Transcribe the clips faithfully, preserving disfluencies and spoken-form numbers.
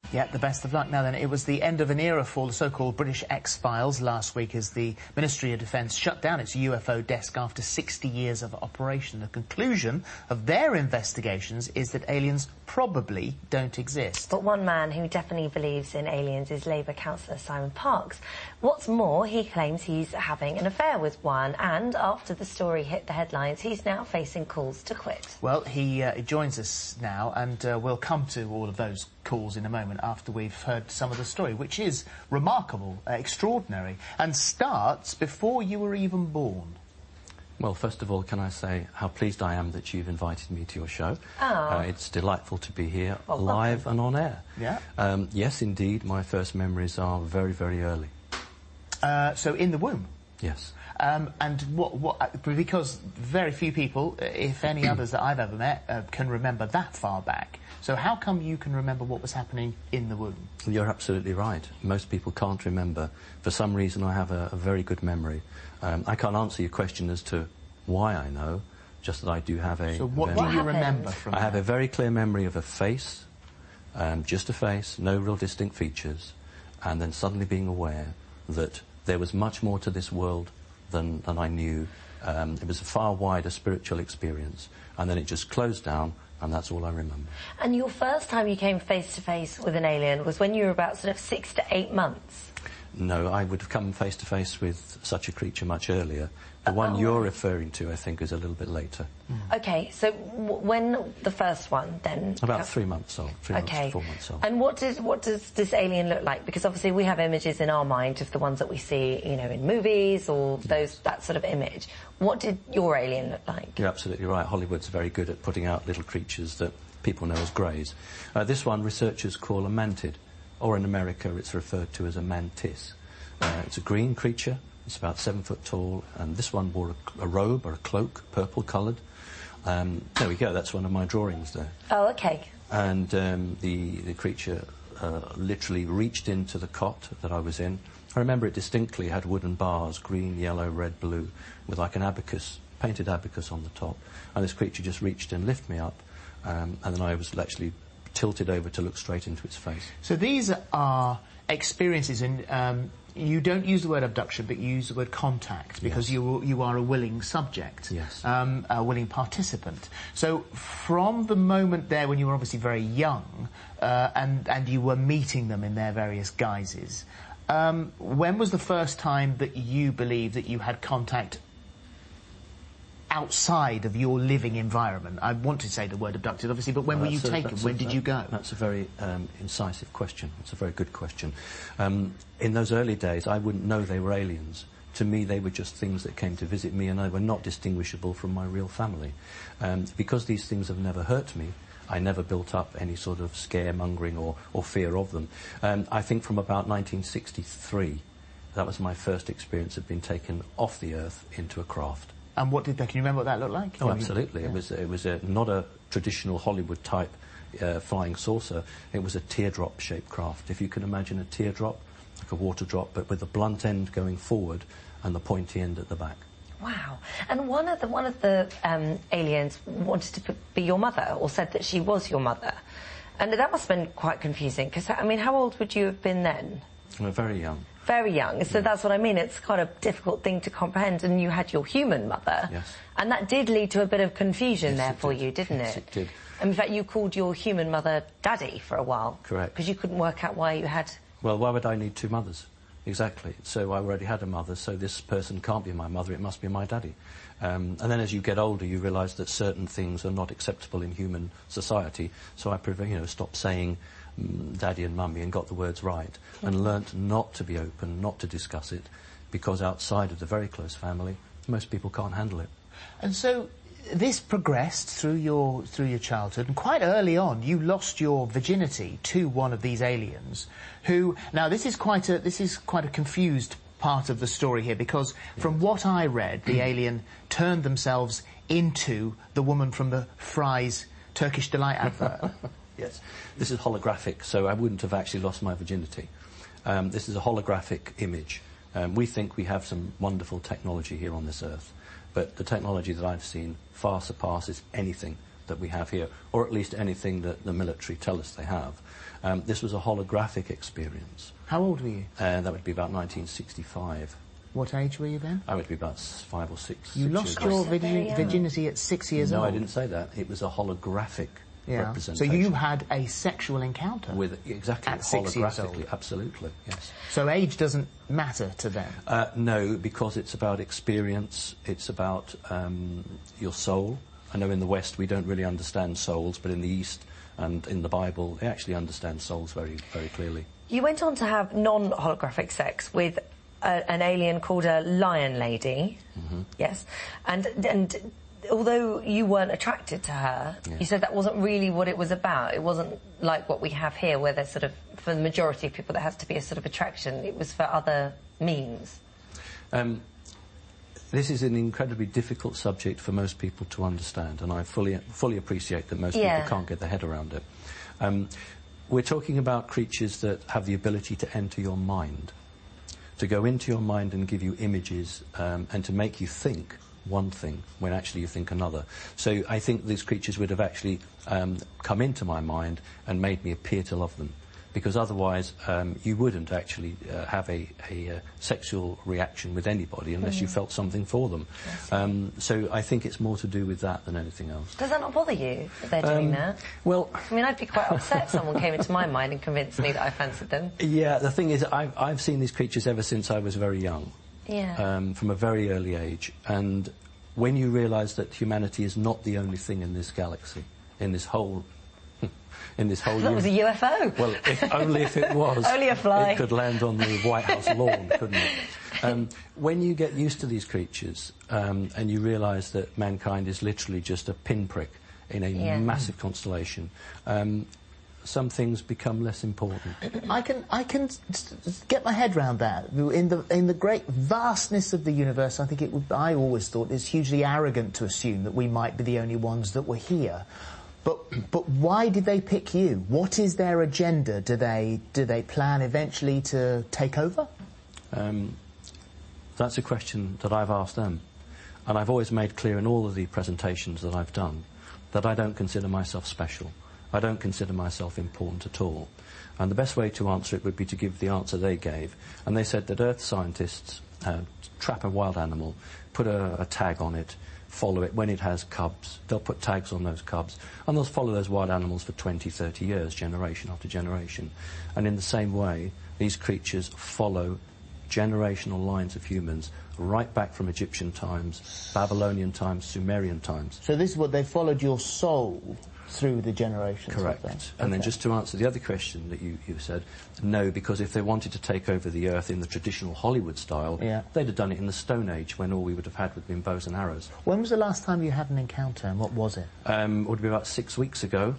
Yeah, the best of luck. Now then, it was the end of an era for the so-called British X-Files last week as the Ministry of Defence shut down its U F O desk after sixty years of operation. The conclusion of their investigations is that aliens probably don't exist. But one man who definitely believes in aliens is Labour councillor Simon Parkes. What's more, he claims he's having an affair with one, and after the story hit the headlines, he's now facing calls to quit. Well, he uh, joins us now, and uh, we'll come to all of those calls in a moment after we've heard some of the story, which is remarkable, uh, extraordinary, and starts before you were even born. Well, first of all, can I say how pleased I am that you've invited me to your show. Oh. Uh, it's delightful to be here, well, live welcome. and on air. Yeah. Um, yes, indeed, my first memories are very, very early. Uh, so in the womb? Yes. Um, and what, what, because very few people, if any others that I've ever met, uh, can remember that far back. So how come you can remember what was happening in the womb? You're absolutely right. Most people can't remember. For some reason, I have a, a very good memory. Um, I can't answer your question as to why I know, just that I do have a... So what very, do you remember from I have that? a very clear memory of a face, um, just a face, no real distinct features, and then suddenly being aware that there was much more to this world than, than I knew. Um, it was a far wider spiritual experience, and then it just closed down, and that's all I remember. And your first time you came face to face with an alien was when you were about sort of six to eight months? No, I would have come face to face with such a creature much earlier. The one oh. you're referring to, I think, is a little bit later. Mm. OK, so w when the first one, then... About three months old, three okay. months, four months old. And what, did, what does this alien look like? Because obviously we have images in our mind of the ones that we see, you know, in movies or those yes. that sort of image. What did your alien look like? You're absolutely right. Hollywood's very good at putting out little creatures that people know as greys. Uh, this one researchers call a mantid, or in America it's referred to as a mantis. Uh, it's a green creature. It's about seven foot tall, and this one wore a, a robe or a cloak, purple-coloured. Um, there we go, that's one of my drawings there. Oh, OK. And um, the, the creature uh, literally reached into the cot that I was in. I remember it distinctly. It had wooden bars, green, yellow, red, blue, with like an abacus, painted abacus on the top. And this creature just reached and lifted me up, um, and then I was actually tilted over to look straight into its face. So these are experiences, and um, you don't use the word abduction, but you use the word contact, because yes. you you are a willing subject, yes. um, a willing participant. So from the moment there when you were obviously very young, uh, and, and you were meeting them in their various guises, um, when was the first time that you believed that you had contact outside of your living environment? I want to say the word abducted, obviously, but when well, were you a, taken? When a, did you go? That's a very um, incisive question. It's a very good question. Um, in those early days, I wouldn't know they were aliens. To me, they were just things that came to visit me, and they were not distinguishable from my real family. Um, because these things have never hurt me, I never built up any sort of scaremongering or, or fear of them. Um, I think from about nineteen sixty-three, that was my first experience of being taken off the earth into a craft. And what did that? Can you remember what that looked like? Oh, absolutely. Yeah. It was it was a, not a traditional Hollywood type uh, flying saucer. It was a teardrop shaped craft. If you can imagine a teardrop, like a water drop, but with the blunt end going forward and the pointy end at the back. Wow. And one of the one of the um, aliens wanted to be your mother, or said that she was your mother, and that must have been quite confusing. Because I mean, how old would you have been then? Well, very young. Very young. So yeah. that's what I mean. It's quite a difficult thing to comprehend. And you had your human mother. Yes. And that did lead to a bit of confusion yes, there for did. you, didn't yes, it? it did. And in fact, you called your human mother Daddy for a while. Correct. Because you couldn't work out why you had... Well, why would I need two mothers? Exactly. So I already had a mother, so this person can't be my mother, it must be my daddy. Um, and then as you get older, you realise that certain things are not acceptable in human society. So I, prefer, you know, stopped saying mm, daddy and mummy and got the words right, and learnt not to be open, not to discuss it, because outside of the very close family, most people can't handle it. And so this progressed through your through your childhood, and quite early on you lost your virginity to one of these aliens who, now this is quite a this is quite a confused part of the story here, because from what I read, the alien turned themselves into the woman from the Fry's Turkish Delight advert. Yes, this is holographic, so I wouldn't have actually lost my virginity. Um, this is a holographic image. Um, we think we have some wonderful technology here on this earth, but the technology that I've seen far surpasses anything that we have here, or at least anything that the military tell us they have. Um, this was a holographic experience. How old were you? Uh, that would be about nineteen sixty-five. What age were you then? I would be about s- five or six. You six lost years your old. virgin- virginity at six years no, old? No, I didn't say that. It was a holographic yeah. representation. So you had a sexual encounter? With, exactly, at six years old? holographically, absolutely, yes. So age doesn't matter to them? Uh, no, because it's about experience, it's about um, your soul. I know in the West we don't really understand souls, but in the East and in the Bible, they actually understand souls very, very clearly. You went on to have non-holographic sex with a, an alien called a Lion Lady. Mm-hmm. Yes. And, and although you weren't attracted to her, yeah. you said that wasn't really what it was about. It wasn't like what we have here, where there's sort of, for the majority of people, there has to be a sort of attraction. It was for other means. Um, This is an incredibly difficult subject for most people to understand, and I fully fully appreciate that most yeah. people can't get their head around it. Um, we're talking about creatures that have the ability to enter your mind, to go into your mind and give you images, um, and to make you think one thing when actually you think another. So I think these creatures would have actually um, come into my mind and made me appear to love them. Because otherwise um, you wouldn't actually uh, have a, a uh, sexual reaction with anybody unless mm. you felt something for them. Yes. Um, so I think it's more to do with that than anything else. Does that not bother you that they're doing um, that? Well, I mean, I'd be quite upset if someone came into my mind and convinced me that I fancied them. Yeah, the thing is, I've, I've seen these creatures ever since I was very young. Yeah. Um, from a very early age. And when you realise that humanity is not the only thing in this galaxy, in this whole... in this whole That was a U F O. Well, if, only if it was. Only a fly. It could land on the White House lawn, couldn't it? Um, when you get used to these creatures um, and you realise that mankind is literally just a pinprick in a yeah. massive constellation, um, some things become less important. I can I can s- s- get my head round that. In the in the great vastness of the universe, I think it would, I always thought it's hugely arrogant to assume that we might be the only ones that were here. But but why did they pick you? What is their agenda? Do they do they plan eventually to take over? Um, that's a question that I've asked them, and I've always made clear in all of the presentations that I've done that I don't consider myself special. I don't consider myself important at all. And the best way to answer it would be to give the answer they gave. And they said that Earth scientists uh, trap a wild animal, put a, a tag on it, follow it. When it has cubs, they'll put tags on those cubs, and they'll follow those wild animals for twenty, thirty years, generation after generation. And in the same way, these creatures follow generational lines of humans right back from Egyptian times, Babylonian times, Sumerian times. So this is what they followed your soul through the generations. Correct. Okay. And then just to answer the other question that you, you said, no, because if they wanted to take over the Earth in the traditional Hollywood style, yeah. they'd have done it in the Stone Age, when all we would have had would have been bows and arrows. When was the last time you had an encounter, and what was it? Um, it would be about six weeks ago,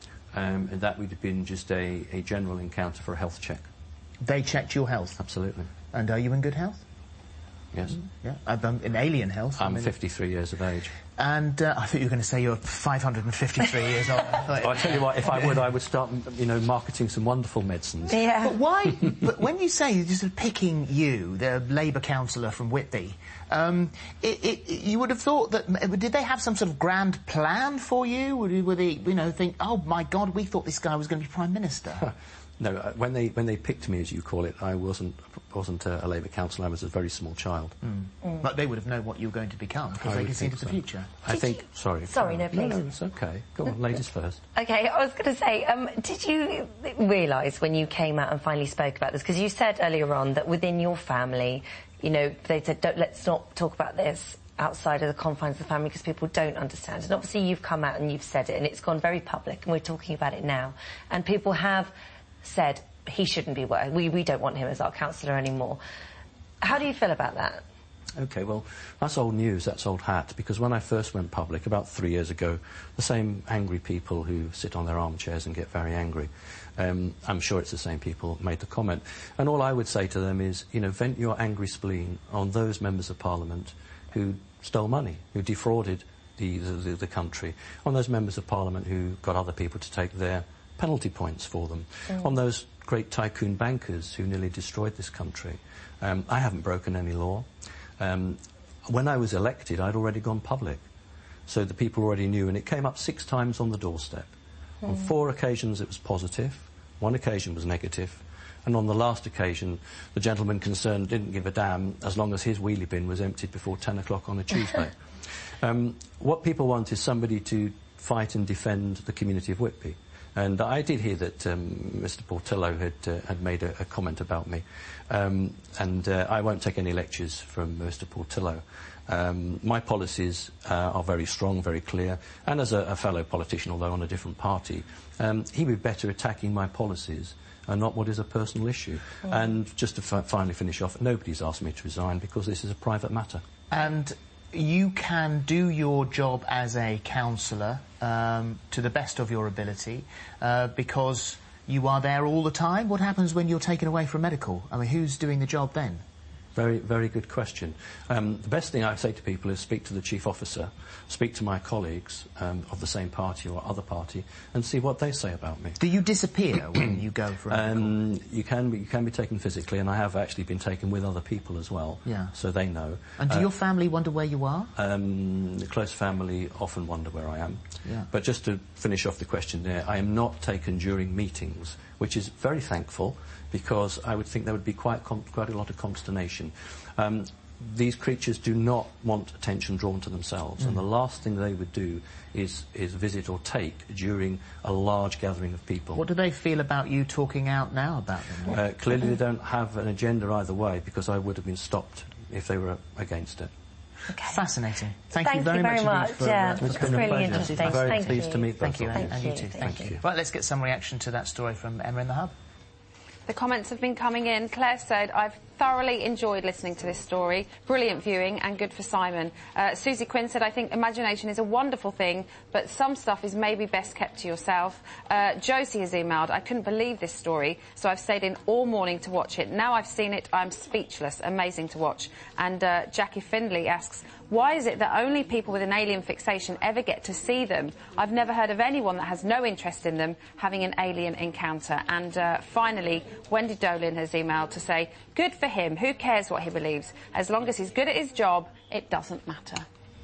um, and that would have been just a, a general encounter for a health check. They checked your health? Absolutely. And are you in good health? Yes. Mm, yeah. I'm in alien health. I'm I mean, fifty-three years of age. And uh, I thought you were going to say you're five hundred fifty-three years old. Well, I tell you what, if I would, I would start, you know, marketing some wonderful medicines. Yeah. But why? But when you say you're just picking you, the Labour councillor from Whitby, um, it, it, you would have thought that. Did they have some sort of grand plan for you? Would, would they, you know, think, oh my God, we thought this guy was going to be Prime Minister? No, uh, when they when they picked me, as you call it, I wasn't wasn't a, a Labour councillor. I was a very small child. Mm. Mm. But they would have known what you were going to become, because I they could see into so. the future. I Did think. you... Sorry. Sorry, no, please. No, no, it's okay. Go on, ladies first. Okay, I was going to say, um, did you realise when you came out and finally spoke about this? Because you said earlier on that within your family, you know, they said, don't, let's not talk about this outside of the confines of the family because people don't understand. And obviously you've come out and you've said it, and it's gone very public, and we're talking about it now. And people have said, he shouldn't be working. We, we don't want him as our councillor anymore. How do you feel about that? OK, well, that's old news, that's old hat, because when I first went public, about three years ago, the same angry people who sit on their armchairs and get very angry, um, I'm sure it's the same people made the comment. And all I would say to them is, you know, vent your angry spleen on those members of Parliament who stole money, who defrauded the, the, the country, on those members of Parliament who got other people to take their penalty points for them, mm. on those great tycoon bankers who nearly destroyed this country. Um, I haven't broken any law. Um, when I was elected, I'd already gone public. so the people already knew, and it came up six times on the doorstep. Mm. On four occasions it was positive, one occasion was negative, and on the last occasion the gentleman concerned didn't give a damn as long as his wheelie bin was emptied before ten o'clock on a Tuesday. um, what people want is somebody to fight and defend the community of Whitby. And I did hear that um, Mister Portillo had, uh, had made a, a comment about me. Um, and uh, I won't take any lectures from Mister Portillo. Um, my policies uh, are very strong, very clear. And as a, a fellow politician, although on a different party, um, he would be better attacking my policies and not what is a personal issue. Mm. And just to fi finally finish off, nobody's asked me to resign because this is a private matter. And you can do your job as a councillor um, to the best of your ability uh, because you are there all the time. What happens when you're taken away from medical? I mean, who's doing the job then? Very, very good question. Um, the best thing I say to people is speak to the chief officer, speak to my colleagues um, of the same party or other party, and see what they say about me. Do you disappear when you go for a um, you can be, you can be taken physically, and I have actually been taken with other people as well. Yeah. So they know. And do uh, your family wonder where you are? Um, the close family often wonder where I am. Yeah. But just to finish off the question there, I am not taken during meetings, which is very thankful, because I would think there would be quite, quite a lot of consternation. Um, these creatures do not want attention drawn to themselves, mm. and the last thing they would do is, is visit or take during a large gathering of people. What do they feel about you talking out now about them? Uh, clearly they don't have an agenda either way, because I would have been stopped if they were against it. Okay. Fascinating. Thank, Thank you very you very much. much. For, yeah, uh, it's been really a pleasure. interesting. I'm very Thank pleased you. to meet both Thank you, of and, and you Thank too. you. Thank, Thank you. you. Right, let's get some reaction to that story from Emma in the Hub. The comments have been coming in. Claire said, I've thoroughly enjoyed listening to this story. Brilliant viewing and good for Simon. Uh, Susie Quinn said, I think imagination is a wonderful thing, but some stuff is maybe best kept to yourself. Uh, Josie has emailed, I couldn't believe this story, so I've stayed in all morning to watch it. Now I've seen it, I'm speechless. Amazing to watch. And uh, Jackie Findlay asks, why is it that only people with an alien fixation ever get to see them? I've never heard of anyone that has no interest in them having an alien encounter. And uh, finally, Wendy Dolin has emailed to say, good for him. Who cares what he believes? As long as he's good at his job, it doesn't matter.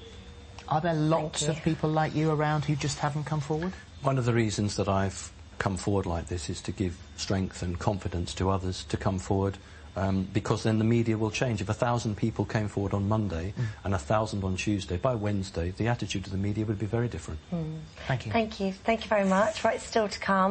Are there lots of people like you around who just haven't come forward? One of the reasons that I've come forward like this is to give strength and confidence to others to come forward, um, because then the media will change. If a thousand people came forward on Monday mm. and a thousand on Tuesday, by Wednesday the attitude of the media would be very different. Mm. Thank you. Thank you. Thank you very much. Right, still to come.